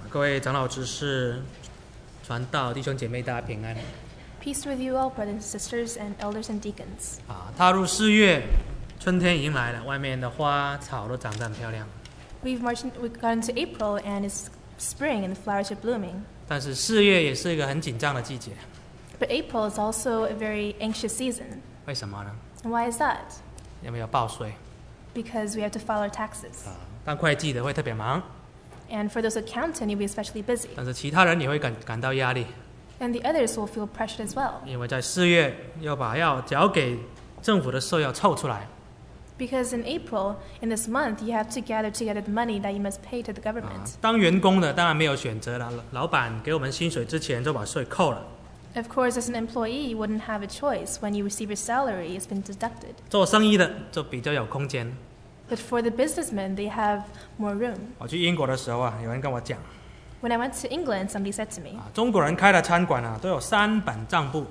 各位长老执事、传道弟兄姐妹，大家平安。 Peace with you all, brothers and sisters, and elders and deacons. 踏入4月，春天已经来了，外面的花草都长得很漂亮。 We've got into April, and it's spring, and the flowers are blooming. 但是4月也是一个很紧张的季节， But April is also a very anxious season. 为什么呢？ And why is that? 因为要报税 Because we have to file our taxes. 当会计的会特别忙， And for those accountant, you'll be especially busy. 但是其他人也会感到压力， And the others will feel pressured as well. 因为在4月要把要缴给政府的税要凑出来。 Because in April, in this month, you have to gather together the money that you must pay to the government. 当员工的当然没有选择了，老板给我们薪水之前就把税扣了。 Of course, as an employee, you wouldn't have a choice. When you receive your salary, it's been deducted. 做生意的就比较有空间。 But for the businessmen, they have more room. 我去英国的时候有人跟我讲， When I went to England, somebody said to me, 中国人开的餐馆都有3本账簿。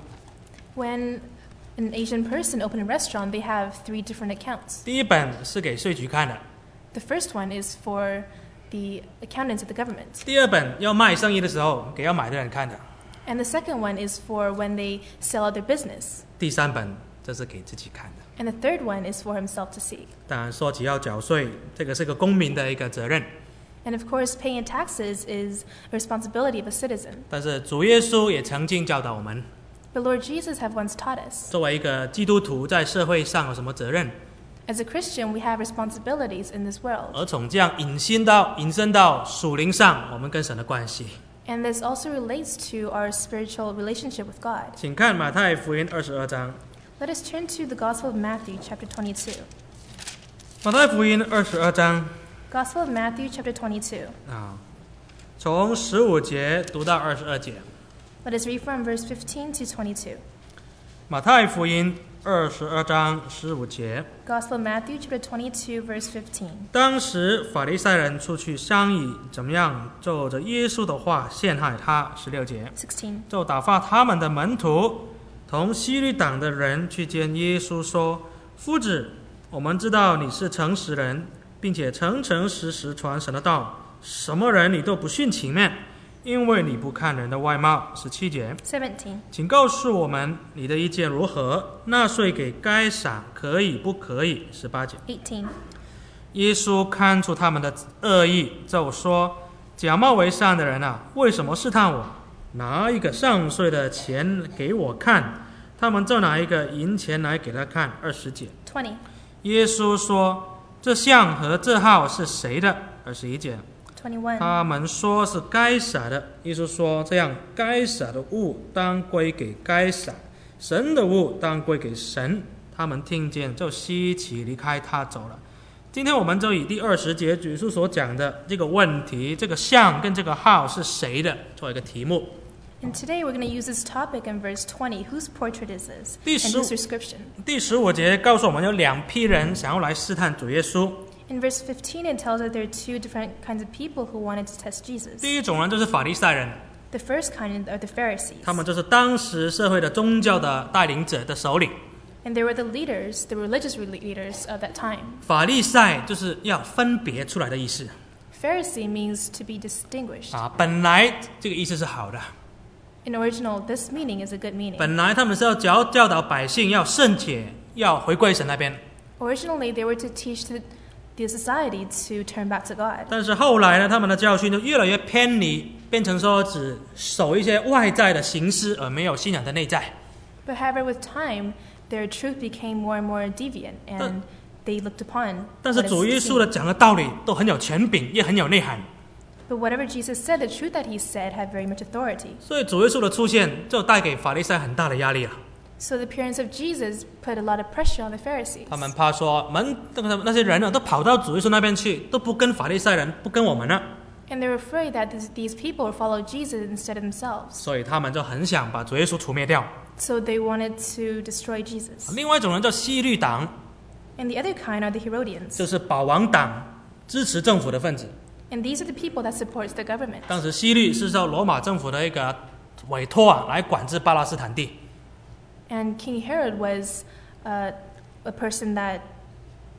when an Asian person opened a restaurant, they have 3 different accounts. 第一本是给税局看的， The first one is for the accountants of the government. 第二本要卖生意的时候给要买的人看的， And the second one is for when they sell out their business. 第3本这是给自己看的。 And the third one is for himself to see. 当然说起要缴税，这个是个公民的一个责任， And of course, paying taxes is a responsibility of a citizen. 但是主耶稣也曾经教导我们， But Lord Jesus have once taught us. 作为一个基督徒在社会上有什么责任， As a Christian, we have responsibilities in this world. 而从这样引申到属灵上我们跟神的关系。 And this also relates to our spiritual relationship with God. 请看马太福音22章。 Let us turn to the Gospel of Matthew, chapter 22. 马太福音22章 Gospel of Matthew, chapter 22. 从15节读到22节。 Let us read from verse 15 to 22. 马太福音22章15节。 Gospel of Matthew, chapter 22, verse 15. 当时法利赛人出去商议，怎么样就着耶稣的话陷害他。16节， 16. 就打发他们的门徒同希律党的人去见耶稣，说：“夫子，我们知道你是诚实人，并且诚诚实实传神的道，什么人你都不徇情面，因为你不看人的外貌。”17节， 17. 请告诉我们你的意见如何？纳税给该撒可以不可以？18节， 18. 耶稣看出他们的恶意，就说：“假冒为善的人啊，为什么试探我？拿一个上税的钱给我看。”他们就拿一个银钱来给他看。20节， 20. 耶稣说：“这像和这号是谁的？”21节， 21. 他们说是该撒的。耶稣说：“这样，该撒的物当归给该撒，神的物当归给神。”他们听见就稀奇，离开他走了。今天我们就以第20节主耶稣所讲的这个问题，这个像跟这个号是谁的，做一个题目。 And today we're going to use this topic in verse 20. Whose portrait is this? 第 And 15 whose description? 第15节告诉我们有2批人想要来试探主耶稣。 In verse 15, it tells that there are 2 different kinds of people who wanted to test Jesus. 第一种人就是法利赛人， The first kind are the Pharisees. 他们就是当时社会的宗教的带领者的首领。 And they were the leaders, the religious leaders of that time. 法利赛就是要分别出来的意思 Pharisee means to be distinguished. 本来这个意思是好的， In original, this meaning is a good meaning. 本来他们是要教导百姓要圣洁，要回归神那边。 Originally, they were to teach the society to turn back to God. 但是后来呢，他们的教训就越来越偏离，变成说只守一些外在的形式，而没有信仰的内在。 But however, with time, their truth became more and more deviant, and they looked upon 但是 what is 主耶稣 seen. 的讲的道理都很有权柄，也很有内涵。 But whatever Jesus said, the truth that he said had very much authority. 所以主耶稣的出现就带给法利赛很大的压力了。 So the appearance of Jesus put a lot of pressure on the Pharisees. 他们怕说那些人都跑到主耶稣那边去，都不跟法利赛人，不跟我们了， And they were afraid that these people would follow Jesus instead of themselves. 所以他们就很想把主耶稣除灭掉。 So they wanted to destroy Jesus. 另外一种人叫希律党， And the other kind are the Herodians. 就是保王党，支持政府的分子。 And these are the people that supports the government. 当时希律是受罗马政府的一个委托来管制巴勒斯坦地。 And King Herod was a person that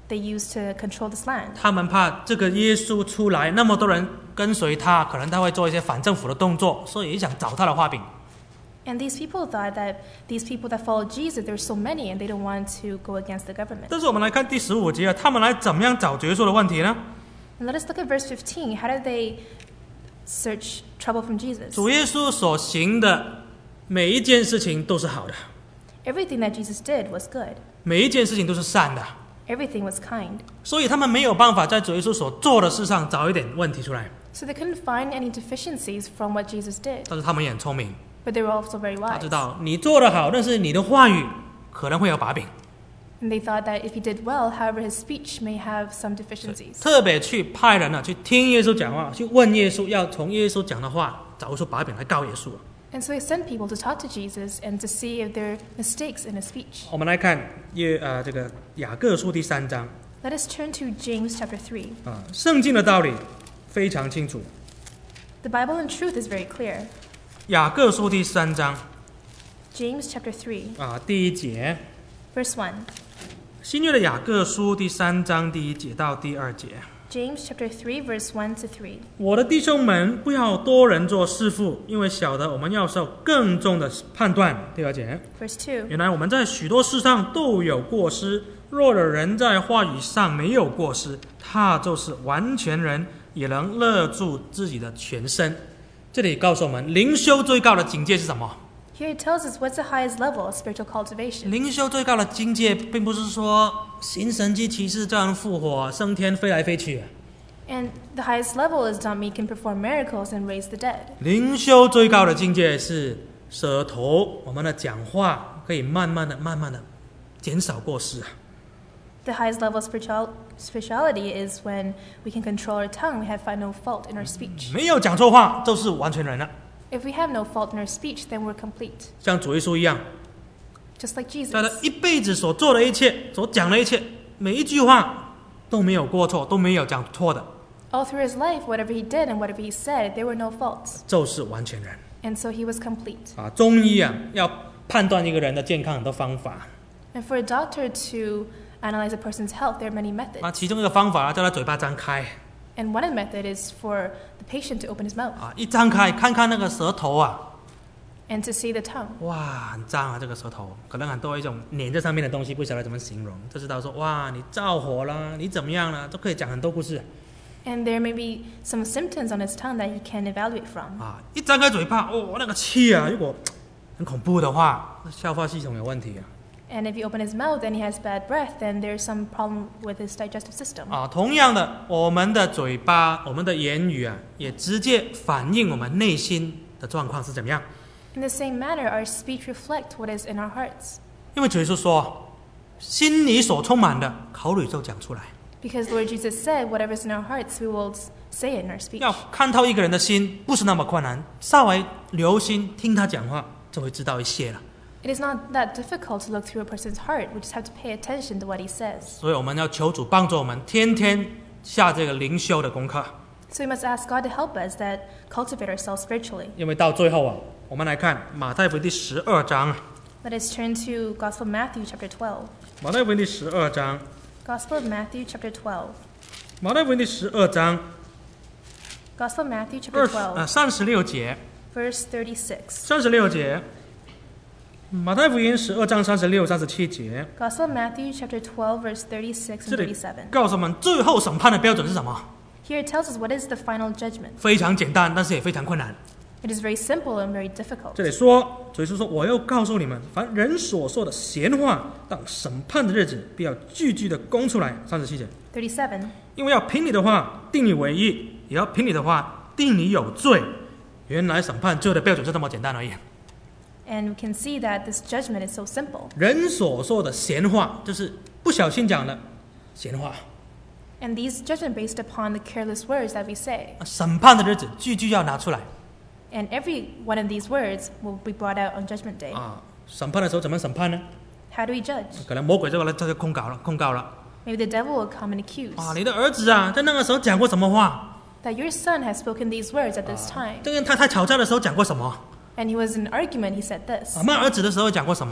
they used to control this land. 他们怕这个耶稣出来，那么多人跟随他，可能他会做一些反政府的动作，所以想找他的画饼。 And these people thought that these people that follow Jesus, there's so many, and they don't want to go against the government. 但是我们来看第15节，他们来怎么样找耶稣的问题呢？ And let us look at verse 15. How did they search trouble from Jesus? 主耶稣所行的每一件事情都是好的， Everything that Jesus did was good. 每一件事情都是善的， Everything was kind. 所以他们没有办法在主耶稣所做的事上找一点问题出来。 So they couldn't find any deficiencies from what Jesus did. 但是他们也很聪明， But they were also very 他 wise. 知道你做得好，但是你的话语可能会有把柄， And they thought that if he did well, however, his speech may have some deficiencies. 特别去派人去听耶稣讲话，去问耶稣，要从耶稣讲的话找出把柄来告耶稣。 And so he sent people to talk to Jesus and to see if there are mistakes in his speech. 我们来看这个雅各书第3章 Let us turn to James chapter 3. 啊，圣经的道理非常清楚。 The Bible in truth is very clear. 雅各书第3章 James chapter 3, 啊第1节， verse 1. 新约的雅各书第3章第1节到第2节。 James chapter 3, verse 1 to 3. 我的弟兄们，不要多人做师傅，因为晓得我们要受更重的判断。第2节， Verse 2. 原来我们在许多事上都有过失，若有人在话语上没有过失，他就是完全人，也能勒住自己的全身。这里告诉我们，灵修最高的境界是什么？ Here it tells us what's the highest level of spiritual cultivation. 灵修最高的境界，并不是说行神迹奇事、叫人复活、升天、飞来飞去。 And the highest level is not me can perform miracles and raise the dead. 灵修最高的境界是舌头，我们的讲话可以慢慢的减少过失。 The highest level of spirituality is when we can control our tongue, we have find no fault in our speech. 没有讲错话，就是完全人了。 If we have no fault in our speech, then we're complete. 像主耶稣一样， Just like 在他 Jesus. 一辈子所做的一切、所讲的一切，每一句话都没有过错，都没有讲错的， All through his life, whatever he did and whatever he said, there were no faults. 就是完全人 And so he was complete. 啊！中医啊，要判断一个人的健康很多方法 And for a doctor to analyze a person's health, there are many 啊， methods. 其中一个方法叫他嘴巴张开 And one method is for the patient to open his mouth 啊，一张开看看那个舌头啊， and to see the tongue. 哇，很脏啊，这个舌头可能很多一种粘在上面的东西，不晓得怎么形容，就知道说哇，你燥火啦，你怎么样啦，都可以讲很多故事 And there may be some symptoms on his tongue that he can evaluate from. 啊。一张开嘴巴，哦，那个气啊，如果很恐怖的话，消化系统有问题啊。 And if you open his mouth and he has bad breath, then there's some problem with his digestive system. 啊，同样的，我们的嘴巴、我们的言语啊，也直接反映我们内心的状况是怎么样。 In the same manner, our speech reflects what is in our hearts. 因为主耶稣说，心里所充满的，口里就讲出来。 Because Lord Jesus said, whatever's in our hearts, we will say it in our speech. 要看透一个人的心，不是那么困难，稍微留心听他讲话，就会知道一些了。 It is not that difficult to look through a person's heart. We just have to pay attention to what he says. 所以我们要求主帮助我们，天天下这个灵修的功课。 So we must ask God to help us that cultivate ourselves spiritually. 因为到最后啊，我们来看马太福音第12章。 Let us turn to Gospel of Matthew chapter 12. 马太福音第12章， Gospel of Matthew chapter 12. 马太福音第12章 Gospel of Matthew chapter 12, 36节。 verse 36. 36节，马太福音12章36、37节， Gospel of Matthew chapter 12, verse 36 这 and 里 37. 告诉我们最后审判的标准是什么？ Here it tells us what is the final judgment. 非常简单，但是也非常困难。 It is very simple and very difficult. 这里说，主耶稣说：“我要告诉你们，凡人所说的闲话，当审判的日子，必要句句的供出来。”37节， 37. 因为要凭你的话定你为义，也要凭你的话定你有罪。原来审判罪的标准就这么简单而已。 And we can see that this judgment is so simple. 人所说的闲话，就是不小心讲的闲话。 And these judgment based upon the careless words that we say. 审判的日子，句句要拿出来 And every one of these words will be brought out on judgment day. 啊！审判的时候怎么审判呢？ How do we judge? 可能魔鬼这个人他就控告了 Maybe the devil will come and accuse 啊！你的儿子啊，在那个时候讲过什么话？ that your son has spoken these words at this time. 这跟太太吵架的时候讲过什么？ And he was in an argument, he said this. 啊，骂儿子的时候讲过什么？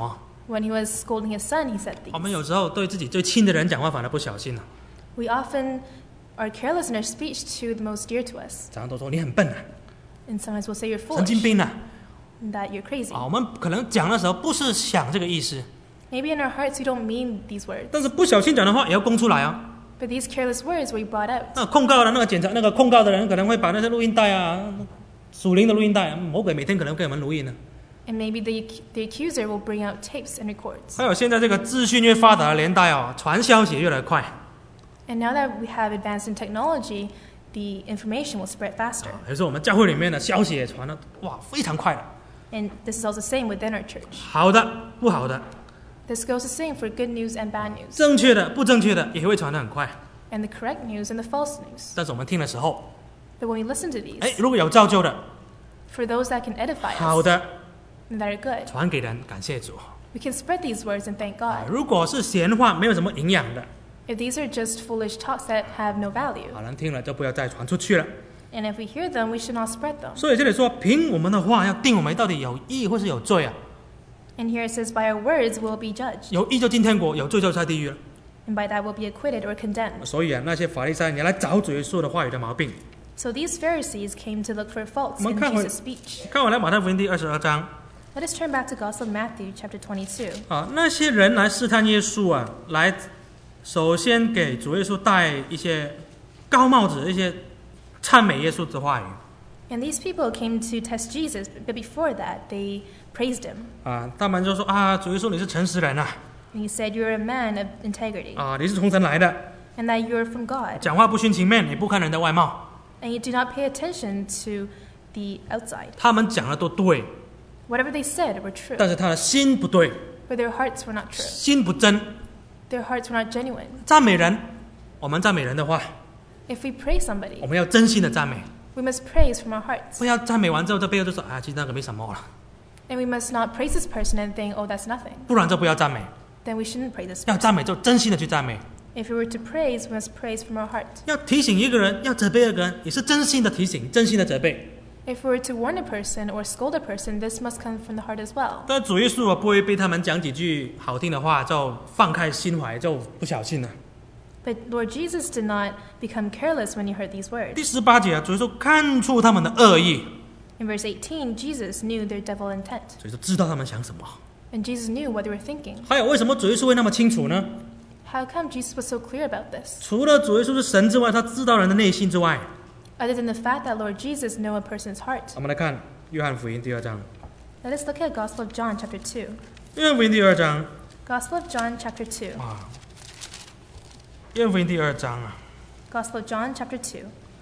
When he was scolding his son, he said 我们 these. 有时候对自己最亲的人讲话，反而不小心了， We often are careless in our speech to the most dear to us. 常常都说你很笨啊， And sometimes we'll say you're 神经 foolish, 病啊。 and that you're crazy. 我们可能讲的时候不是想这个意思， Maybe in our hearts we don't mean these words. 但是不小心讲的话也要供出来啊。 But these careless words will be brought out. 那控告的那个控告的人可能会把那些录音带啊，属灵的录音带，魔鬼每天可能给我们录音呢。 And maybe the accuser will bring out tapes and records. 还有现在这个资讯越发达的年代哦，传消息也越来越快。 And now that we have advanced in technology, the information will spread faster. 有时候我们教会里面的消息也传的哇非常快的， And this is also the same within our church. 好的不好的， This goes the same for good news and bad news. 正确的不正确的也会传得很快。 And the correct news and the false news. 但是我们听的时候， But when we listen to these, 如果有造就的， for those that can edify 好 us 的 and that are good, 传给人，感谢主。 we can spread these words and thank God. 如果是闲话，没有什么营养的， If these are just foolish talks that have no value, 好人听了就不要再传出去了。 and if we hear them, we should not spread them. 所以这里说，凭我们的话要定我们到底有义或是有罪啊？ And here it says, by our words we'll be judged, 有义就进天国，有罪就下地狱了。 and by that we'll be acquitted or condemned. 所以啊，那些法利赛人也来找主耶稣的话语的毛病。 So these Pharisees came to look for faults in 我们看回- Jesus' speech. 看我来马太福音第22章 Let us turn back to Gospel of Matthew, chapter 22. 啊，那些人来试探耶稣啊，来首先给主耶稣戴一些高帽子，一些赞美耶稣的话语 And these people came to test Jesus, but before that, they praised him. 啊，他们就说啊，主耶稣你是诚实人啊， And he said, you're a man of integrity, 啊，你是从神来的， and that you're from God, 讲话不徇情面，你不看人的外貌。 and you do not pay attention to the outside. 他们讲的都对， Whatever they said were true, 但是他的心不对， but their hearts were not true. 心不真。 Their hearts were not genuine. 赞美人，我们赞美人的话， If we praise somebody, 我们要真心的赞美， we must praise from our hearts. 不要赞美完之后在背后就说啊，其实那个没什么了， And we must not praise this person and think, oh, that's nothing. 不然就不要赞美。 Then we shouldn't praise this 要 person. 赞美就真心的去赞美。 If we were to praise, we must praise from our heart. 要提醒一个人，要责备一个人，也是真心的提醒，真心的责备。 If we were to warn a person or scold a person, this must come from the heart as well. 但主耶稣不会被他们讲几句好听的话就放开心怀，就不小心了。 But Lord Jesus did not become careless when he heard these words. 第18节啊，主耶稣看出他们的恶意， In verse 18, Jesus knew their devil intent. 主耶稣知道他们想什么。 And Jesus knew what they were thinking. 还有为什么主耶稣会那么清楚呢？ How come Jesus was so clear about this? 除了主耶稣是神之外，他知道人的内心之外， Other than the fact that Lord Jesus knew a person's heart. 我们来看约翰福音第2章。 Let us look at Gospel of John chapter 2. 约翰福音第2章 Gospel of John chapter 2. 啊，约翰福音第2章啊， Gospel of John chapter 2,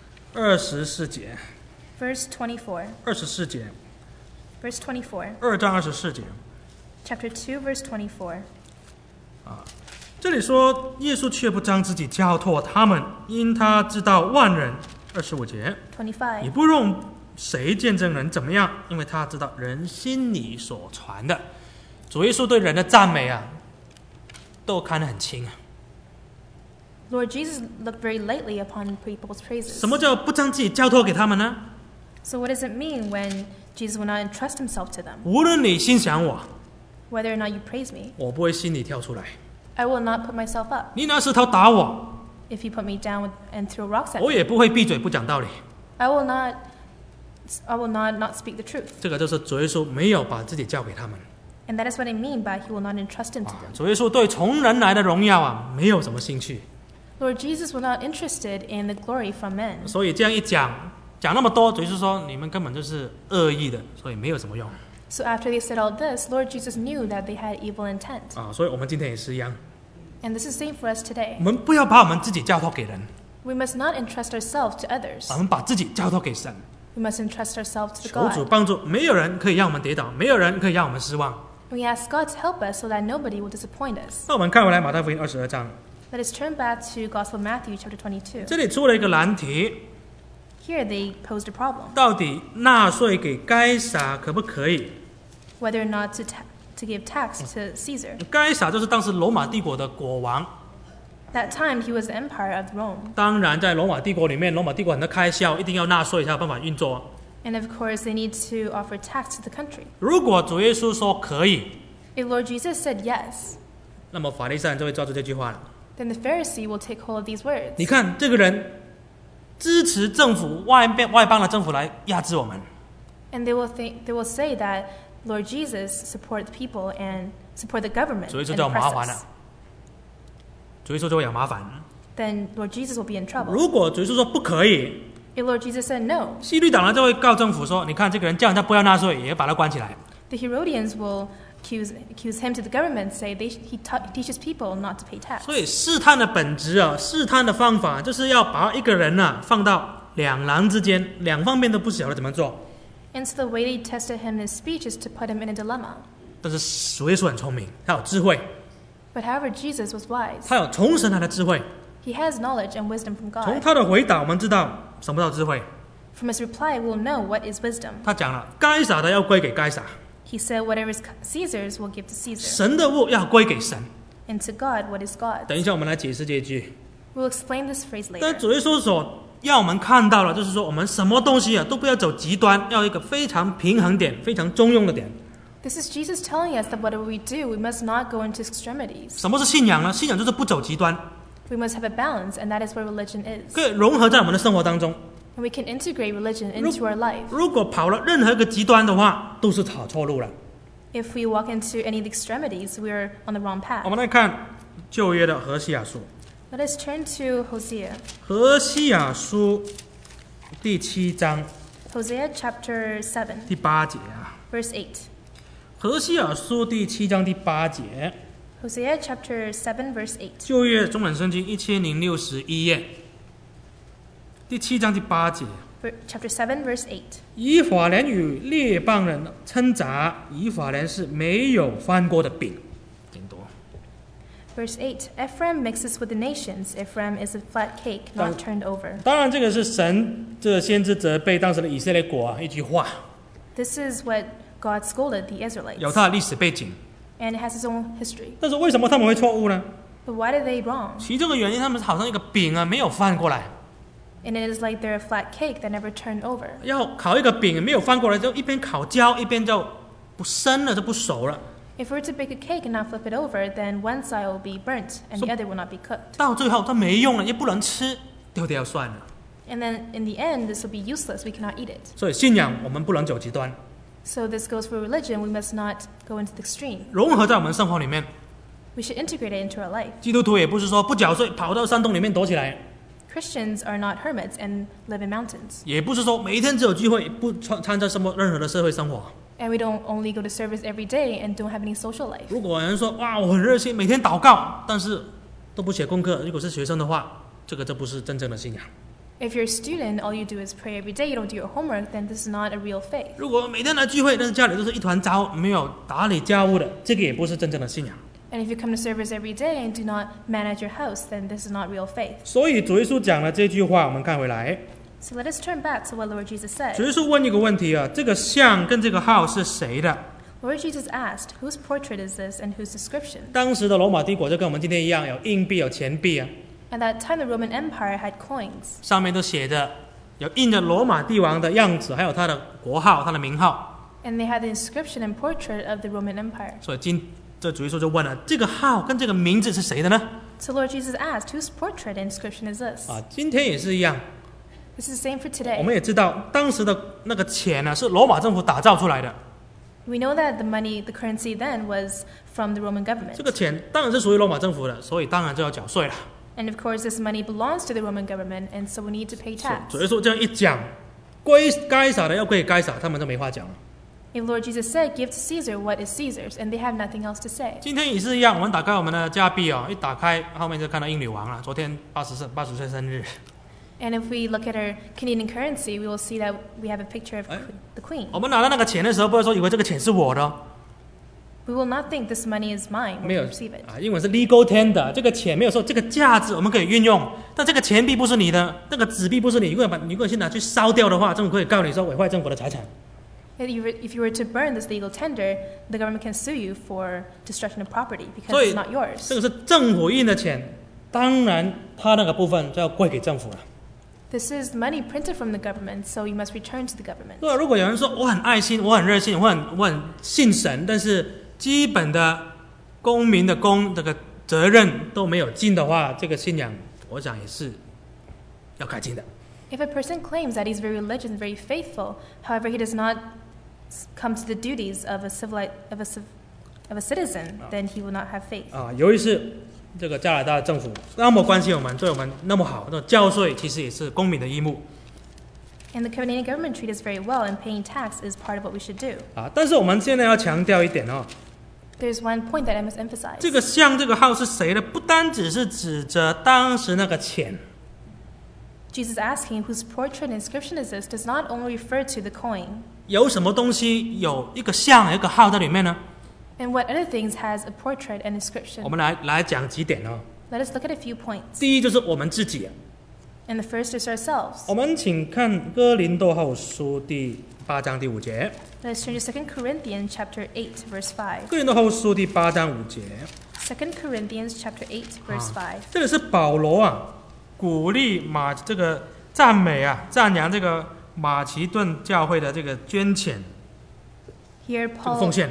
24节 verse 24. ，24节 Verse 24. ，2章24节。 Chapter 2, verse 24. 这里说，耶稣却不将自己交托他们，因他知道万人。25节，也 25. 不用谁见证人怎么样，因为他知道人心里所传的。主耶稣对人的赞美啊，都看得很轻啊。 Lord Jesus looked very lightly upon people's praises. 什么叫不将自己交托给他们呢？ So what does it mean when Jesus will not entrust himself to them? 无论你心想我， Whether or not you praise me, 我不会心里跳出来。 I will not put myself up. 你拿石头打我， If you put me down and throw rocks at 我 me, 也不会闭嘴不讲道理。 I will not not speak the truth. 这个就是主耶稣没有把自己交给他们。 And that is what I mean by he will not entrust him to them. 主耶稣对从人来的荣耀啊，没有什么兴趣。 Lord Jesus was not interested in the glory from men. 所以这样一讲那么多，主耶稣说你们根本就是恶意的，所以没有什么用 So after they said all this, Lord Jesus knew that they had evil intent. 啊。所以我们今天也是一样， And this is the same for us today. 我们不要把我们自己交托给人， We must not entrust ourselves to others. 我们把自己交托给神。 We must entrust ourselves to 求主 God. 帮助，没有人可以让我们跌倒，没有人可以让我们失望。 We ask God to help us so that nobody will disappoint us. 那我们看回来马太福音22章， Let us turn back to Gospel of Matthew chapter 22. 这里出了一个难题， Here they posed a problem, 到底纳税给该撒可不可以？ whether or not to give tax to Caesar. 该撒就是当时罗马帝国的国王。 That time he was the empire of Rome. 当然，在罗马帝国里面，罗马帝国很多开销一定要纳税才有办法运作。 And of course they need to offer tax to the country. 如果主耶稣说可以， If Lord Jesus said yes, 那么法利赛人就会抓住这句话了。 then the Pharisee will take hold of these words. 你看这个人支持政府外邦的政府来压制我们， And they will say that Lord Jesus support the people and support the government 主耶稣 and 就有麻 oppress 烦 us. 了，主耶稣就会有麻烦。 Then Lord Jesus will be in trouble. 如果主耶稣说不可以， If Lord Jesus said no, 希律党人就会告政府说，你看这个人叫人家不要纳税，也把他关起来。 the Herodians will accuse him to the government, say he teaches people not to pay tax. 所以试探的本质啊，试探的方法就是要把一个人啊放到两难之间，两方面都不晓得怎么做。 And so the way they tested him in his speech is to put him in a dilemma. 但是主耶稣很聪明，他有智慧， But however, Jesus was wise. 他有从神来的智慧。 He has knowledge and wisdom from 从 God. 他的回答，我们知道什么叫智慧。 From his reply, we'll know what is wisdom. 他讲了，该撒的要归给该撒， He said, whatever is Caesar's, we'll give to Caesar. 神的物要归给神。 And to God, what is God? 等一下我们来解释这一句。 We'll explain this phrase 但 later. 主耶稣所要我们看到了，就是说我们什么东西啊都不要走极端，要一个非常平衡点、非常中庸的点。 This is Jesus telling us that whatever we do, we must not go into extremities. 什么是信仰呢？信仰就是不走极端， We must have a balance, and that is what religion is. 可以融合在我们的生活当中。 And we can integrate religion into our life. 如果跑了任何一个极端的话，都是跑错路了。 If we walk into any of the extremities, we are on the wrong 我 path. 们来看旧约的何西亚书， Let us turn to Hosea. 何西亚书第7章 Hosea chapter 7, 第8节啊。 verse 8. 何西阿书第7章第8节， Hosea chapter 7, verse 8. 旧约中文圣经1061页，第7章第8节。 Chapter 7, verse 8. 以法莲与列邦人称杂，以法莲是没有翻过的饼。顶多 Verse 8. Ephraim mixes with the nations. Ephraim is a flat cake, not turned over. 当然，这个是神这先知责备当时的以色列国啊一句话， This is what God scolded the Israelites. 有它的历史背景。 And it has its own history. 但是为什么他们会错误呢？ But why did they wrong? 其中的原因，他们好像一个饼啊没有翻过来， And it is like they're a flat cake that never turned over. 要烤一个饼没有翻过来，就一边烤焦一边就不生了，就不熟了。 If we were to bake a cake and not flip it over, then one side will be burnt and the other will not be cooked. 到最后它没用了，也不能吃，丢掉算了。 And then in the end, this will be useless. We cannot eat it. 所以信仰我们不能走极端， So this goes for religion. We must not go into the extreme. 融合在我们生活里面。 We should integrate it into our life. 基督徒也不是说不缴税跑到山洞里面躲起来， Christians are not hermits and live in mountains. 也不是说每一天只有聚会不参加任何的社会生活。 And we don't only go to service every day and don't have any social life. 如果有人说哇我很热心，每天祷告，但是都不写功课，如果是学生的话，这个就不是真正的信仰。 If you're a student, all you do is pray every day, you don't do your homework, then this is not a real faith. 如果每天来聚会，但是家里都是一团糟，没有打理家务的，这个也不是真正的信仰。 And if you come to service every day and do not manage your house, then this is not real faith. 所以主耶稣讲了这句话，我们看回来， So let us turn back to what Lord Jesus 主 said. 耶稣问一个问题啊，这个像跟这个号是谁的？ Lord Jesus asked, whose portrait is this and whose description? 当时的罗马帝国就跟我们今天一样，有硬币有钱币啊， At that time, the Roman Empire had coins, 上面都写着有印着罗马帝王的样子，还有他的国号、他的名号。 and they had the inscription and portrait of the Roman Empire. 所以这主耶稣就问了，这个号跟这个名字是谁的呢？ So Lord Jesus asked, whose portrait and inscription is this? 啊，今天也是一样， This is the same for 我 today. 们也知道当时的那个钱呢，是罗马政府打造出来的。 We know that the money, the currency then was from the Roman 这 government. 个钱当然是属于罗马政府的，所以当然就要缴税了。 And of course, this money belongs to the Roman government, and so we need to pay 主 tax. 耶稣这样一讲，该撒的要归给该撒，他们就没话讲了。 If Lord Jesus said, give to Caesar what is Caesar's, and they have nothing else to say. 今天也是一样，我们打开我们的加币哦，一打开后面就看到英女王了。昨天80岁生日， And if we look at our Canadian currency, we will see that we have a picture of Eh? the Queen. 我们拿到那个钱的时候，不会说以为这个钱是我的哦， We will not think this money is mine when 没 we 有 receive it. 啊，英文是 legal tender，这个钱没有说这个价值我们可以运用，但这个钱币不是你的，那个纸币不是你，如果去拿去烧掉的话，政府可以告你说毁坏政府的财产。 If you were to burn this legal tender, the government can sue you for destruction of property because 所以 it's not yours. 这个是政府印的钱，当然他那个部分就要归给政府了。 This is money printed from the government, so you must return to the government. 对，如果有人说我很爱心，我很热心，我很信神，但是基本的公民的这个责任都没有尽的话，这个信仰我想也是要改进的。 If a person claims that he's very religious and very faithful, however, he does not come to the duties of a citizen, then he will not have faith. 由于是这个加拿大政府那么关心我们，对我们那么好，那交税其实也是公民的义务。 And the Canadian government treats us very well, and paying tax is part of what we should do. 但是我们现在要强调一点 There's one point that I must emphasize. 这个像这个号是谁的，不单只是指着当时那个钱。 Jesus asking whose portrait and inscription is this does not only refer to the coin. 有什么东西有一个像有一个号在里面呢？ And what other things has a portrait and inscription? 我们来讲几点 Let us look at a few points. 第一就是我们自己。 And the first is ourselves. 我们请看哥林多后书第8章第5节。 Let us turn to 2 Corinthians chapter 8, verse 5. 哥林多后书第8章5节。 2 Corinthians chapter 8, verse 5. 这里是保罗鼓励这个赞美赞扬这个马其顿教会的这个捐钱， Here 这个奉献。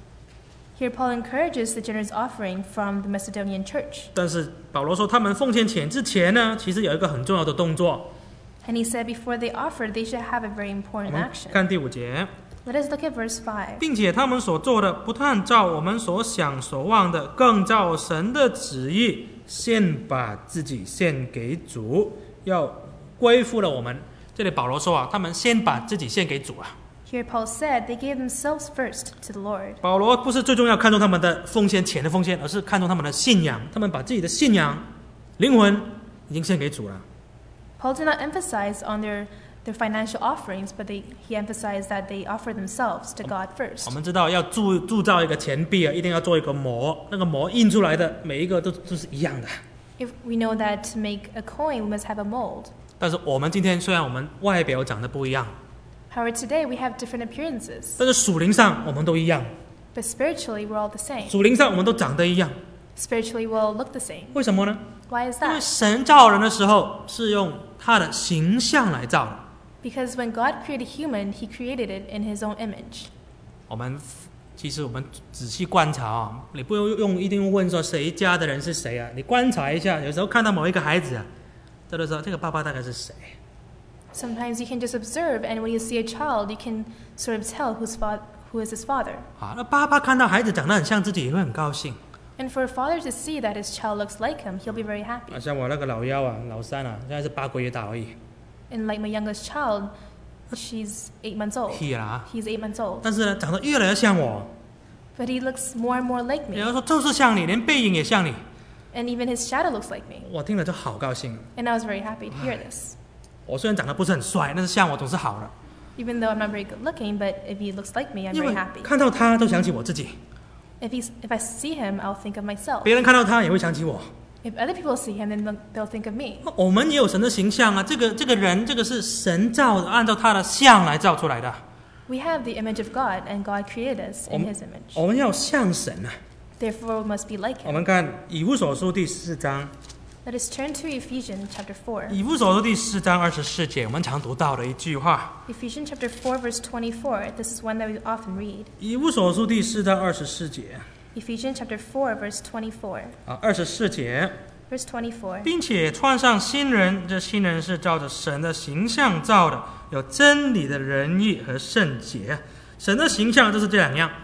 Paul encourages the generous offering from the Macedonian church. 但是保罗说，他们奉献钱之前呢，其实有一个很重要的动作。 And he said before they offered, they should have a very 我 important 们 action. 看第5节， Let us look at verse 5. 并且他们所做的，不但照我们所想所望的，更照神的旨意，先把自己献给主，要归附了我们。这里保罗说他们先把自己献给主 Here Paul said they gave themselves first to the Lord. 保罗不是最重要看重他们的奉献，钱的奉献，而是看重他们的信仰。他们把自己的信仰、灵魂已经献给主了。 Paul did not emphasize on their financial offerings, but he emphasized that they offer themselves to God 我 first. 们知道要铸造一个钱币一定要做一个模，那个模印出来的每一个都是一样的。 If we know that to make a coin, we must have a mold. 但是我们今天虽然我们外表长得不一样， However, today we have different appearances, 但是属灵上我们都一样， but spiritually we're all the same. 属灵上我们都长得一样。 Spiritually we'll look the same. 为什么呢？ Why is 因为 that? 神造人的时候是用他的形象来造的。 Because when God created human, he created it in his own image. 其实我们仔细观察你不用一定问说谁家的人是谁你观察一下，有时候看到某一个孩子这就说这个爸爸大概是谁。 Sometimes you can just observe, and when you see a child, you can sort of tell who is his father. 那爸爸看到孩子长得很像自己，也会很高兴。 And for a father to see that his child looks like him, he'll be very happy. 像我那个老幺老三现在是8个月大而已。 And like my youngest child, she's 8 months old. He's 8 months old. 但是长得越来越像我。 But he looks more and more like 有 me. 人说就是像你，连背影也像你。 And even his shadow looks like me. 我听了就好高兴。 And I was very happy to hear this. 我虽然长得不是很帅，但是像我总是好的。 Even though I'm not very good looking, but if he looks like me, I'm 因 very 为 happy. 看到他都想起我自己， If I see him, I'll think of myself. 别人看到他也会想起我。 If other people see him, then they'll think of me. 我们也有神的形象这个人，这个是神造的，按照他的像来造出来的。 We have the image of God, and God created us in his image. 我们要像神 Therefore, we must be like 我 him. 们看以弗所书第4章。 Let us turn to Ephesians chapter 4. 以弗所书第4章24节，我们常读到的一句话。 Ephesians chapter 4, verse 24. This is one that we often read. 以弗所书第4章24节。 Ephesians chapter 4, verse 24. 24节。 Verse 24. 并且穿上新人，这新人是照着神的形象造的，有真理的仁义和圣洁。神的形象就是这2样。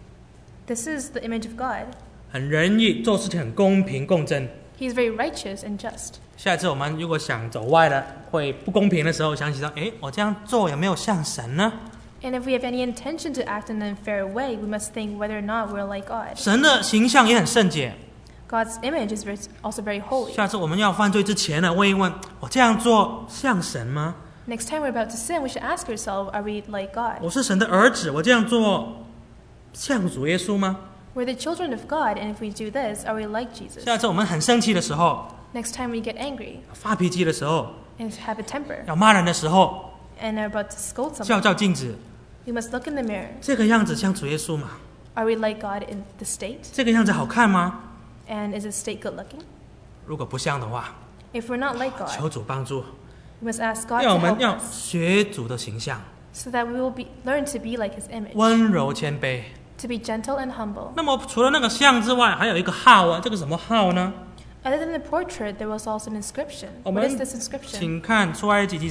This is the image of God. 很仁义，做事情很公平公正。 He is very righteous and just. 下一次我们如果想走歪了，会不公平的时候，想起说，我这样做有没有像神呢？ And if we have any intention to act in an unfair way, we must think whether or not we're like God. 神的形象也很圣洁。 God's image is also very holy. 下次我们要犯罪之前呢，问一问，我这样做像神吗？ Next time we're about to sin, we should ask ourselves, are we like God? 我是神的儿子，我这样做像主耶稣吗？ We're the children of God, and if we do this, are we like Jesus? 下次我们很生气的时候， Next time we get angry 发脾气的时候， and have a temper 要骂人的时候， and are about to scold 照 someone, 照镜子， we must look in the mirror. 这个样子像主耶稣吗？ Are we like God in the state? 这个样子好看吗？ And is the state good looking? 如果不像的话， If we're not like God, 求主帮助， we must ask God 让我 to 们 help 要 us 学主的形象， so that we will learn to be like His image. 温柔谦卑， to be gentle and humble. 那么除了那个像之外，还有一个号啊，这个什么号呢？ Other than the portrait, there was also an inscription. 我 What is 们 this inscription? 请看出埃及记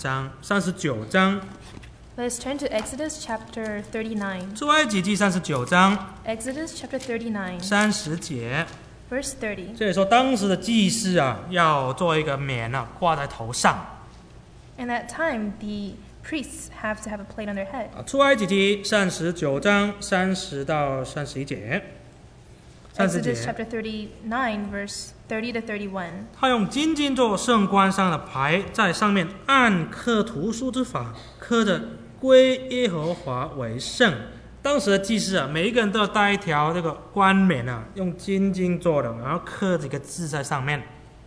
39章， Let us turn to Exodus chapter 39. 出埃及记39章 Exodus chapter 39, 30节， verse 30. 这里说当时的祭司啊，要做一个冕啊，挂在头上。 And at that time, the priests have to have a plate on their head. 出埃及记39章30到31节，30 Exodus 节， chapter 39, verse 30 to 31. 他用金金做圣冠上的牌，在上面按刻图书之法刻着归耶和华为圣。当时的祭司啊，每一个人都要带一条这个冠冕啊，用金金做的，然后刻几个字在上面，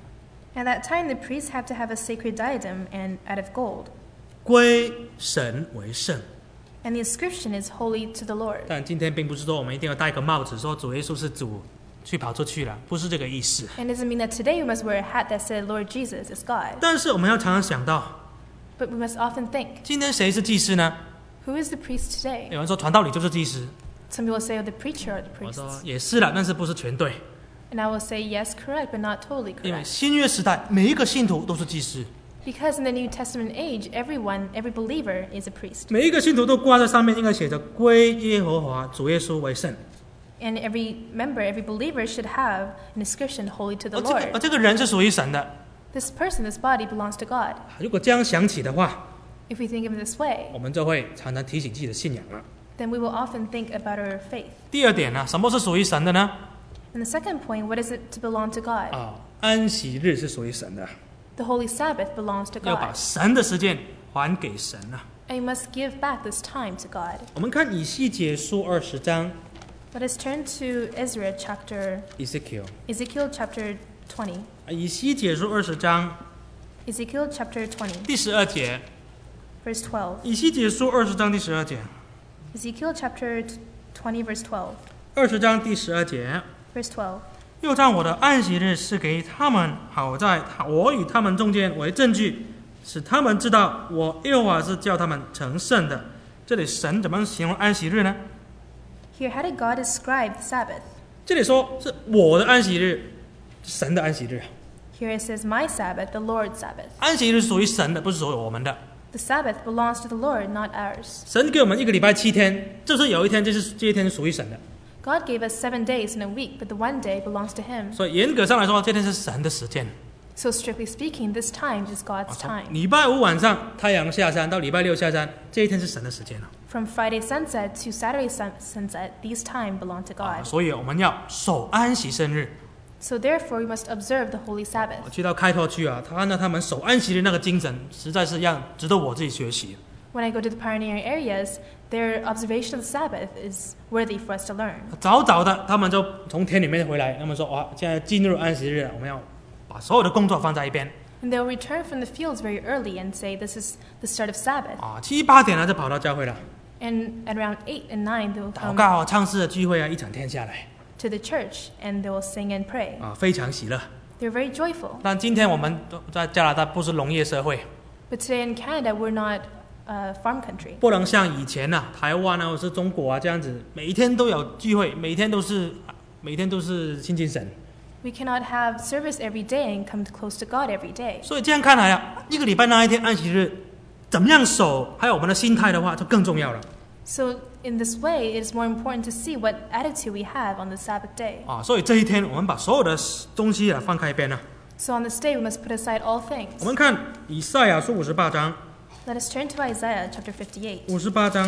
At that time, the priests have to have a sacred diadem and out of gold. 归神为圣。 And the inscription is holy to the Lord. 但今天并不是说我们一定要戴个帽子，说主耶稣是主，去跑出去了，不是这个意思。 And it doesn't mean that today we must wear a hat that said Lord Jesus is God. 但是我们要常常想到， But we must often think, 今天谁是祭司呢？ who is the priest today? 有人说传道里就是祭司， Some people say, oh, the preacher are the 我说 priests. 也是了，但是不是全对。 And I will say, yes, correct, but not totally 因为 correct. 新约时代每一个信徒都是祭司， Because in the New Testament age, every believer is a priest. 每一个信徒都挂在上面，应该写着归耶和华主耶稣为圣。 And every member, every believer should have an inscription holy to the 而 Lord. 这个人是属于神的。 This person, this body belongs to God. 如果这样想起的话， If we think of it this way, 我们就会常常提醒自己的信仰了。 then we will often think about our faith. 第二点呢，什么是属于神的呢？ And the second point, what is it to belong to God? 安息日是属于神的， The Holy Sabbath belongs to 要把 God. 神的时间还给神啊。 And you must give back this time to God. 我们看以西结书20章 Let us turn to Ezra chapter, ，Ezekiel， Ezekiel chapter 20. 以西结书20章 Ezekiel chapter 20, 第12节， verse 12. 以西结书20章第12节 Ezekiel chapter 20, verse 12. ，20章第12节。 Verse 12. 又将我的安息日赐给他们，好在我与他们中间为证据，使他们知道我耶和华是叫他们成圣的。这里神怎么形容安息日呢？ Here, how did God describe the Sabbath? 这里说是我的安息日，神的安息日。 Here it says, my Sabbath, the Lord's Sabbath. 安息日属于神的，不是属于我们的。 The Sabbath belongs to the Lord, not ours. 神给我们一个礼拜7天，就是有一天，这一天是属于神的。 God gave us 7 days in a week, but the one day belongs to Him. 所以严格上来说，这天是神的时间。 So strictly speaking, this time is God's 从 time. 礼拜5晚上太阳下山到礼拜6下山，这一天是神的时间了。 From Friday sunset to Saturday sunset, these time belong to God. 所以我们要守安息生日。 So therefore, we must observe the Holy 我 Sabbath. 去到开拓区啊，他们守安息日那个精神，实在是值得我自己学习。 When I go to the pioneering areas, their observation of the Sabbath is worthy for us to learn. 早早的，他们就从田里面回来，他们说：“哇，现在进入安息日了，我们要把所有的工作放在一边。 And they'll return from the fields very early and say, this is the start of Sabbath. 7、8点就跑到教会了， And at around 8 and 9, they will 祷 come 告啊、唱诗的聚会啊，一整天下来 to the church and they will sing and pray. 非常喜乐。 They're very joyful. 但今天我们都在加拿大不是农业社会， But today in Canada, we're not a farm country. 不能像以前啊，台湾啊或者是中国啊这样子，每天都有聚会，每天都是亲近神。 We cannot have service every day and come close to God every day. 所以这样看来啊，一个礼拜那一天安息日怎么样守，还有我们的心态的话，就更重要了。 So in this way, it is more important to see what attitude we have on the Sabbath day. 所以这一天我们把所有的东西啊放开一边了。 So on this day, we must put aside all things. 我们看以赛亚书58章 Let us turn to Isaiah chapter 58. ，58章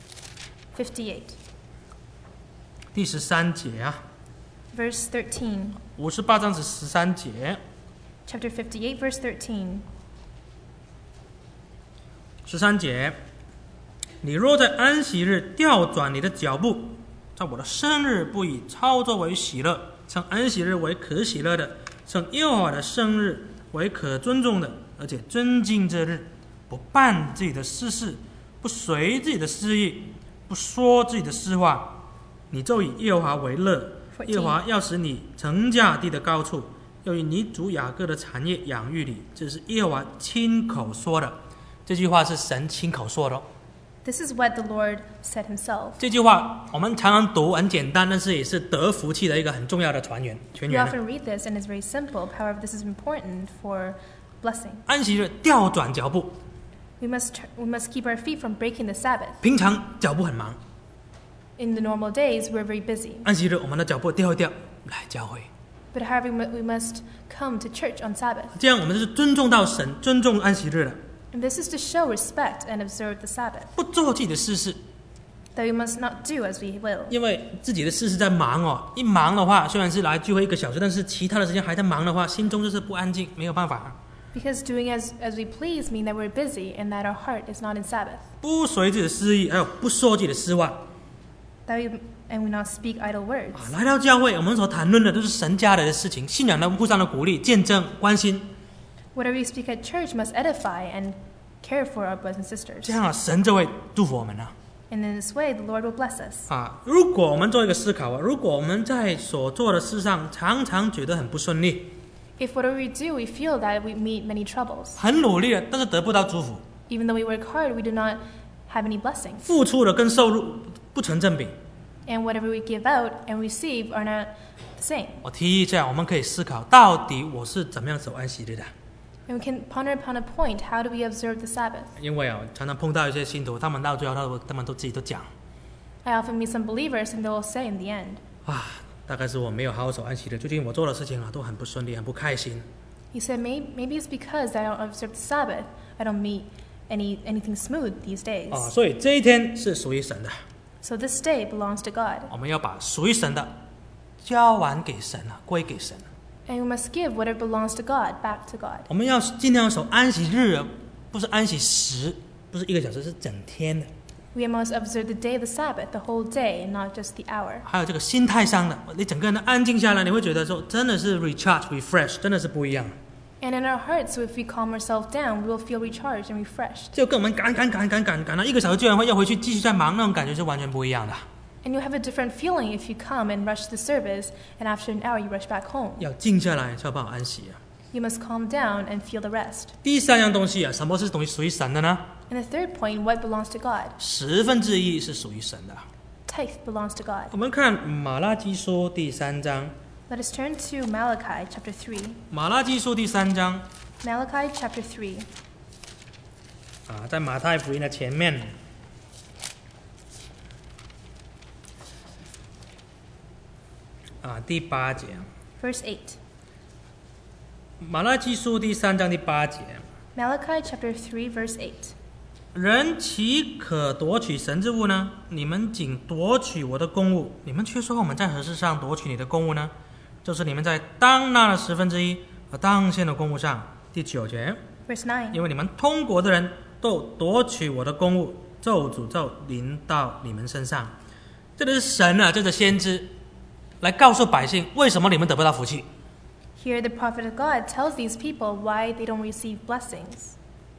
58, 第13节啊， verse 13. 58章是13节， Chapter 58, verse 13. 13节，你若在安息日调转你的脚步，在我的生日不以操作为喜乐，称安息日为可喜乐的，称耶和华的生日为可尊重的，而且尊敬这日，不办自己的私事，不随自己的私意，不说自己的私话，你就以耶和华为乐。耶和华要使你乘驾地的高处，又以你主雅各的产业养育你，这是耶和华亲口说的。这句话是神亲口说的。 This is what the Lord said himself. 这句话我们常常读很简单，但是也是得福气的一个很重要的全 We 员。 often read this and it's very simple. However, this is important for blessing. 安息日调转脚步， We must keep our feet from breaking the Sabbath. 平常脚步很忙， In the normal days, we're very busy. 安息日我们的脚步调一调来教会， But however, we must come to church on Sabbath. 这样我们就是尊重到神，尊重安息日了。 And this is to show respect and observe the Sabbath. 不做自己的私事， That we must not do as we will. 因为自己的事是在忙哦。一忙的话，虽然是来聚会1个小时，但是其他的时间还在忙的话，心中就是不安静，没有办法。 Because doing as we please mean that we're busy and that our heart is not in Sabbath. 不随自己的私意，还有不说自己的私话。 And we not speak idle words. 来到教会，我们所谈论的都是神家里的事情，信仰的互相的鼓励、见证、关心。 Whatever we speak at church must edify and care for our brothers and sisters. 这样神就会祝福我们了。 And in this way, the Lord will bless us. 如果我们做一个思考如果我们在所做的事上常常觉得很不顺利， If whatever we do, we feel that we meet many troubles. 很努力了，但是得不到祝福， Even though we work hard, we do not have any blessings. 付出的跟收入不成正比。 And whatever we give out and receive are not the same. 我提议这样，我们可以思考，到底我是怎么样守安息日的？ And we can ponder upon a point, how do we observe the Sabbath? 因为常常碰到一些信徒，他们到最后他们都自己都讲， I often meet some believers and they will say in the end, 大概是我没有好好守安息日，最近我做的事情都很不顺利，很不开心。 he said, maybe it's because I don't observe the Sabbath. I don't meet anything smooth these days. 所以这一天是属于神的， So this day belongs to God. 我们要把属于神的交还给神归给神。 And we must give whatever belongs to God back to God. 我们要尽量守安息日，不是安息时，不是1个小时，是整天的。 We must observe the day of the Sabbath, the whole day, and not just the hour. 还有这个心态上的，你整个人的安静下来，你会觉得说真的是 refresh， 真的是不一样。 And in our hearts, so if we calm ourselves down, we will feel recharged and refreshed. 就跟我们赶到1个小时居然会要回去继续再忙那种感觉是完全不一样的。 And you'll have a different feeling if you come and rush the service, and after an hour you rush back home. 要静下来才有办法安息。 You must calm down and feel the rest. 第3样东西什么是属于神的呢？ And the third point, what belongs to God? 1/10是属于神的。 Tithe belongs to God. 我们看马拉基书第3章。 Let us turn to Malachi chapter 3. 马拉基书第3章 Malachi chapter 3. 在马太福音的前面。第8节。 Verse 8. 马拉基书第3章第8节。 Malachi chapter 3, verse 8. 人岂可夺取神之物呢？你们仅夺取我的公物，你们却说我们在何事上夺取你的公物呢？就是你们在当纳的1/10和当献的公物上。第9节。 Verse 9. 因为你们通国的人都夺取我的公物，咒诅就临到你们身上。这里是神这个先知来告诉百姓，为什么你们得不到福气。 Here the prophet of God tells these people why they don't receive blessings.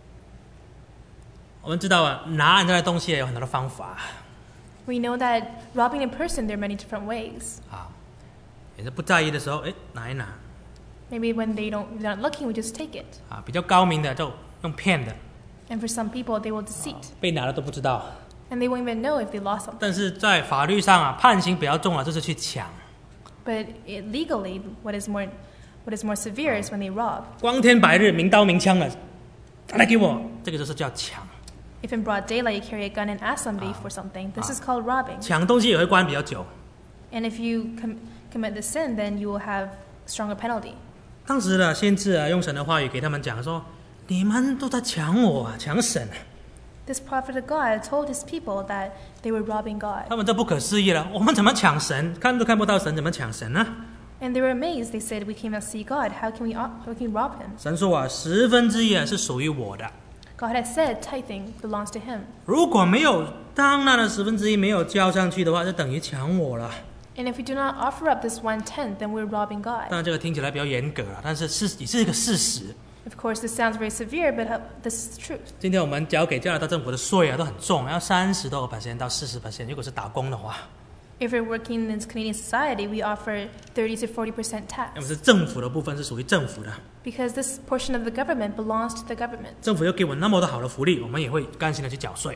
我们知道拿人家的东西也有很多的方法。 We know that robbing a person, there are many different ways. 也是不在意的时候，拿一拿。 Maybe when they're not looking, we just take it. 比较高明的就用骗的。 And for some people, they will deceit. 被拿了都不知道。 And they won't even know if they lost something. 但是在法律上判刑比较重就是去抢。 But legally, what is more severe is when they rob. 光天白日，明刀明枪的，拿来给我，这个就是叫抢。 If in broad daylight you carry a gun and ask somebody for something, this is called robbing. 抢东西也会关比较久。 And if you commit the sin, then you will have stronger penalty. 当时的先知用神的话语给他们讲说：“你们都在抢我抢神。” This prophet of God told his people that they were robbing God. 他们这不可思议了，我们怎么抢神？看都看不到神，怎么抢神呢？ And they were amazed. They said, "We cannot see God. How can we rob him?" 神说1/10是属于我的。 God had said tithing belongs to him. 如果没有当纳的1/10没有交上去的话，就等于抢我了。 And if we do not offer up this 1/10, then we're robbing 当 God. 然这个听起来比较严格但是也是一个事实。 Of course, this sounds very severe, but this is the truth. 今天我们交给加拿大政府的税都很重，要30多%到40%，如果是打工的话。 If we're working in Canadian society, we offer 30 to 40% 那么 tax 是政府的部分是属于政府的， because this portion of the government belongs to the government. 政府又给我那么多好的福利，我们也会甘心的去缴税。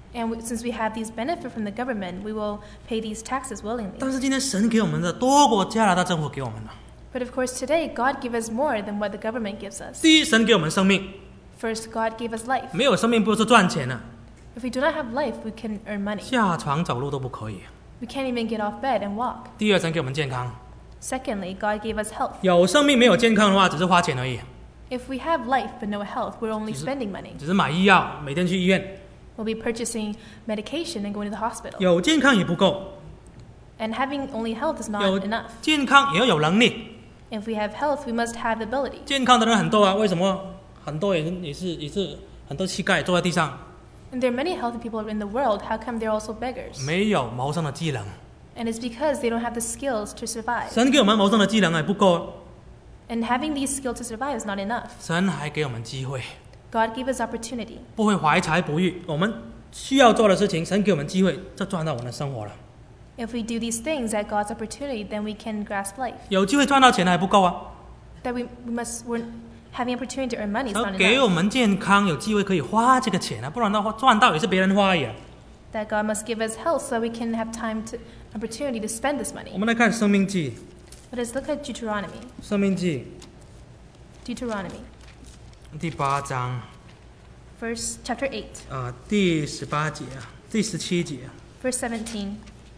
And since we have these benefits from the government, we will pay these taxes willingly. 但是今天神给我们的多过加拿大政府给我们的。 But of course, today, God gives us more than what the government gives us. 第一，神给我们生命， First, God gave us life. 没有生命不是赚钱的， If we do not have life, we can earn money. 下床走路都不可以。 We can't even get off bed and walk. 第二，神给我们健康， Secondly, God gave us health. 有生命没有健康的话，只是花钱而已， If we have life but no health, we're only spending money. 只是买医药，每天去医院。 We'll be purchasing medication and going to the hospital. 有健康也不够， And having only health is not 有 enough. 健康也要有能力。 If we have health, we must have ability. 健康的人很多啊，为什么很多人也是很多乞丐坐在地上， And there are many healthy people in the world. How come they're also beggars? 没有谋生的技能？ And it's because they don't have the skills to survive. 神给我们谋生的技能还不够， And having these skills to survive is not enough. 神还给我们机会， God gave us opportunity. 不会怀才不遇。我们需要做的事情，神给我们机会，就赚到我们的生活了。 If we do these things at God's opportunity, then we can grasp life. 有机会赚到钱还不够啊， That we're having opportunity to earn money is 神 not 给我 enough. 们健康，有机会可以花这个钱啊，不然的话赚到也是别人花呀。 That God must give us health so we can have opportunity to spend this 我 money. 们来看《生命记》， But let's look at Deuteronomy. 《生命记 Deuteronomy, 第8章 chapter 8, 第18节啊，第17节， verse 17. 《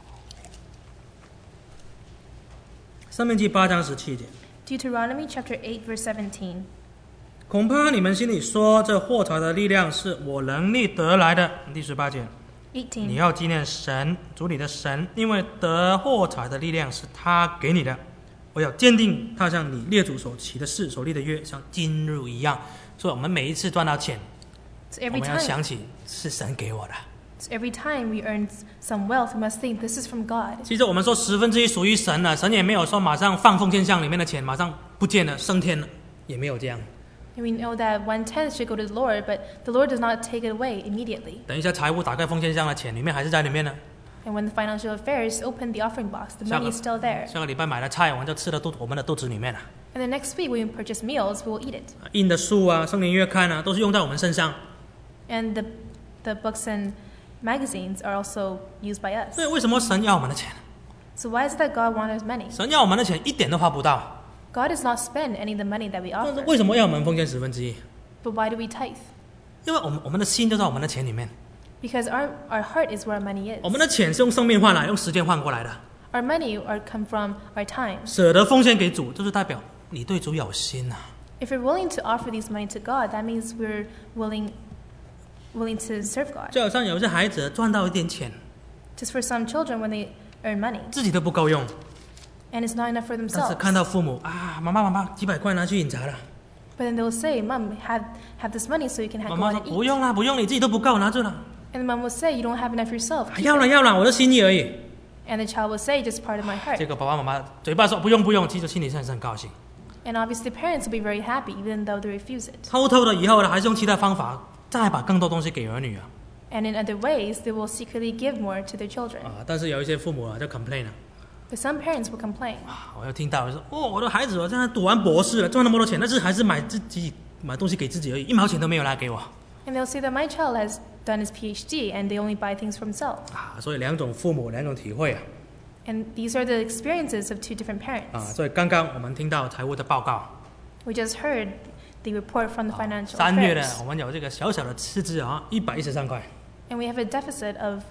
生命记》8章17节。 Deuteronomy chapter 8, verse 17. 恐怕你们心里说，这获财的力量是我能力得来的。第18节，你 18. 要纪念神，主你的神，因为得获财的力量是他给你的。我要坚定他向你列祖所起的誓、所立的约，像今日一样。所以，我们每一次赚到钱， So 我 every 们要 time, 想起是神给我的。 so every time we earn some wealth, we must think this is from God. 其实我们说1/10属于神了，神也没有说马上放奉献箱里面的钱马上不见了、升天了，也没有这样。 And we know that 1/10 should go to the Lord, but the Lord does not take it away immediately. 等一下财务打开奉献箱的钱里面还是在里面呢。 And when the financial affairs open the offering box, the Sure. money is still there. 下个礼拜买的菜，我们就吃到我们的肚子里面了。 And the next week, when we purchase meals, we will eat it. 印的书啊、圣灵月刊啊，都是用在我们身上。 And the books and magazines are also used by us. 所以为什么神要我们的钱？ So why is it that God wants us money? 神要我们的钱一点都花不到， God does not spend any of the money that we 但是 offer. 为什么要我们奉献1/10？ But why do we tithe? 因为我们的心就在我们的钱里面， Because our heart is where our money 我 is. 们的钱是用生命换来，用时间换过来的。 Our money come from our time. 舍得奉献给主，就是代表你对主有心啊。 If we're willing to offer these money to God, that means we're willing to serve God. 就好像有一些孩子赚到一点钱， Just for some children, when they earn money, 自己都不够用， and it's not enough for 但是 themselves. 看到父母啊，妈妈几百块拿去饮茶了， But then they'll say, "Mom, have this money so you can 妈 go 妈 out 说 and 不 eat." 用啦，不用，你自己都不够，拿着了。 And the mom will say, "You don't have enough yourself." 啊 Keep 要 it." 了要了，我的心意而已。 And the child will say, "Just part of my 结 heart." 果爸爸妈妈嘴巴说不用不用，其实心里是很高兴。 And obviously, parents will be very happy, even though they refuse it. 偷偷的以后呢，还是用其他方法再把更多东西给儿女啊。 And in other ways, they will secretly give more to their children. 但是有一些父母啊就 complain 了， But some parents will complain. 我又听到说我的孩子现在读完博士了，赚那么多钱，但是还是买东西给自己而已，1毛钱都没有拿给我。 And they'll say that my child has done his PhD and they only buy things for himself. 所以两种父母两种体会啊。 And these are the experiences of two different parents. 所以刚刚我们听到财务的报告， We just heard the report from the financial 3月呢 affairs. 我们有这个小小的赤字啊，113块 And we have a deficit of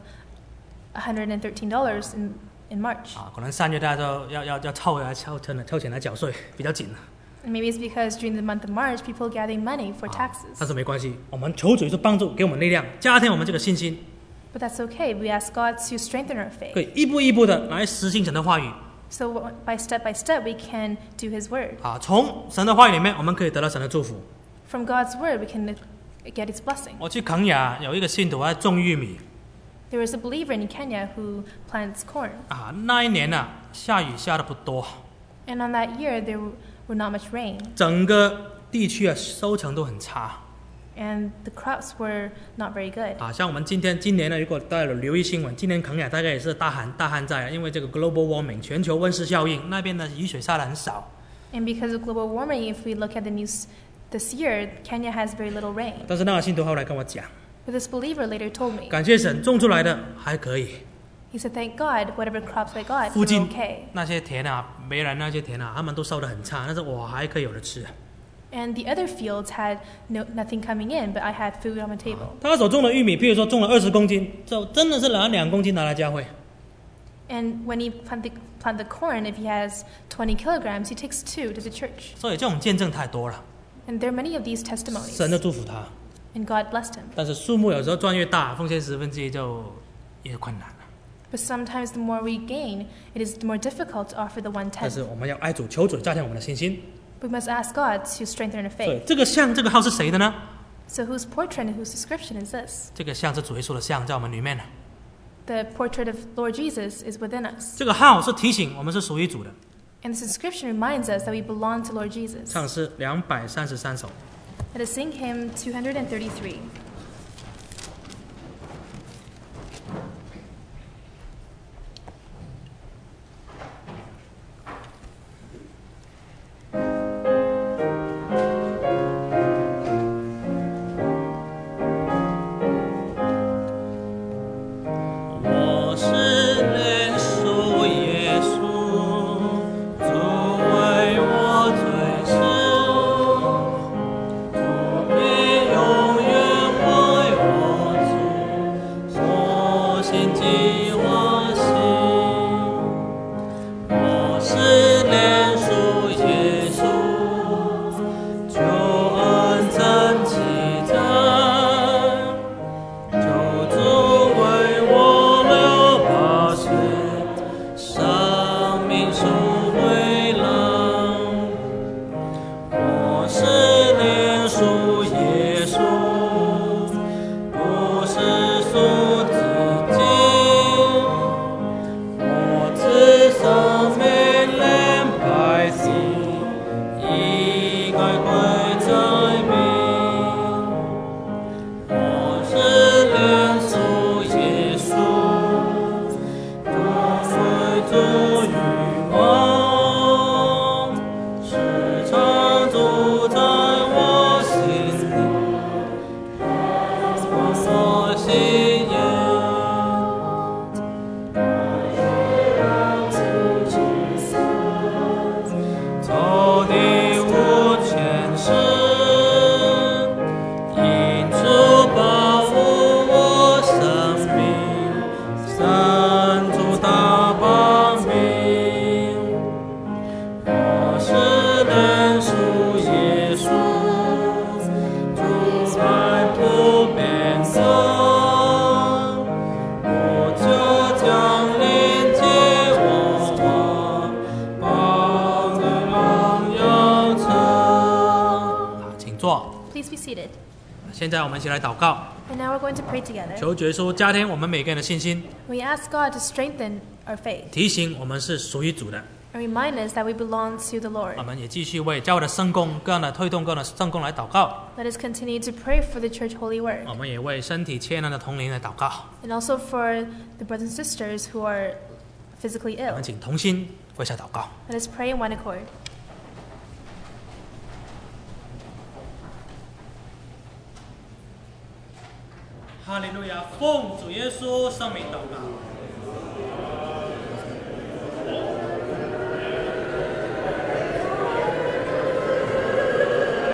$113 in March. 可能3月大家都要凑钱来缴税，比较紧了。 And maybe it's because during the month of March, people are gathering money for 但 taxes. 是没关系，我们求主就帮助，给我们力量，加添我们这个信心， But that's okay. We ask God to strengthen our 可 faith. 以一步一步的来实行神的话语 So by step, we can do His word. 从神的话语里面，我们可以得到神的祝福。 From God's word, we can get His blessing. 我去肯亚有一个信徒在种玉米 There was a believer in Kenya who plants corn. 那一年呢下雨下的不多， And on that year, there were not much rain. 整个地区啊收成都很差 And the crops were not very good. 像我们今年呢，如果大家有留意新闻，今年肯亚大概也是大旱灾，因为这个 global warming 全球温室效应，那边的雨水下的很少。 And because of global warming, if we look at the news this year, Kenya has very little rain. 但是那个信徒后来跟我讲， But this believer later told me, 感谢神，种出来的还可以。 he said, thank God, whatever crops I got, 附 they 近 were okay. 那些田啊，梅兰那些田啊，他们都烧得很差，但是我还可以有的吃。 And the other fields had nothing coming in, but I had food on the table. 他所种的玉米，譬如说种了20公斤，就真的是拿2公斤拿来教会。 And when he plant the corn, if he has 20 kilograms, he takes 2 to the church. 所以这种见证太多了， And there are many of these testimonies. 神就祝福他。 And God blessed him. 但是数目有时候赚越大，奉献1/10就越困难了。 But sometimes the more we gain, it is more difficult to offer the 但是 1/10. 我们要爱主求主加强我们的信心。 We must ask God to strengthen our 所以 faith. 这个像这个号是谁的呢？ So whose portrait and whose description is this? 这个像是主耶稣的像，在我们里面呢。 The portrait of Lord Jesus is within us. 这个号是提醒我们是属于主的。 And this inscription reminds us that we belong to Lord Jesus. 唱诗233首。 Let us sing hymn 233. 我是认属耶稣，主为我罪死，主必永远为我主，我心计划行。我是认属耶稣，救恩真奇珍，救主为我流宝血，生命赎回来。我是认属耶稣，不是属自己，我只生命连百姓，一概归在民。我是认属耶稣，不会主与我，时常住在我心里，我心眼。走地无前世，因主保护我生命，神主大报名。我是认属耶稣，主爱不变色，我就将连接我帮的荣耀城。好，请坐。 Please be seated. 现在我们一起来祷告， And now we're going to pray together. 求耶稣加添我们每个人的信心， We ask God to strengthen our faith 提醒我们是属于主的。 and remind us that we belong to the 我 Lord. 们也继续为教会的圣工、各样的推动、各样的圣工来祷告。 Let us continue to pray for the church holy work 我们也为身体缺难的同龄来祷告。 and also for the brothers and sisters who are physically 我 ill. 们请同心跪下祷告。 Let us pray in one accord. 哈利路亚！奉主耶稣圣名祷告。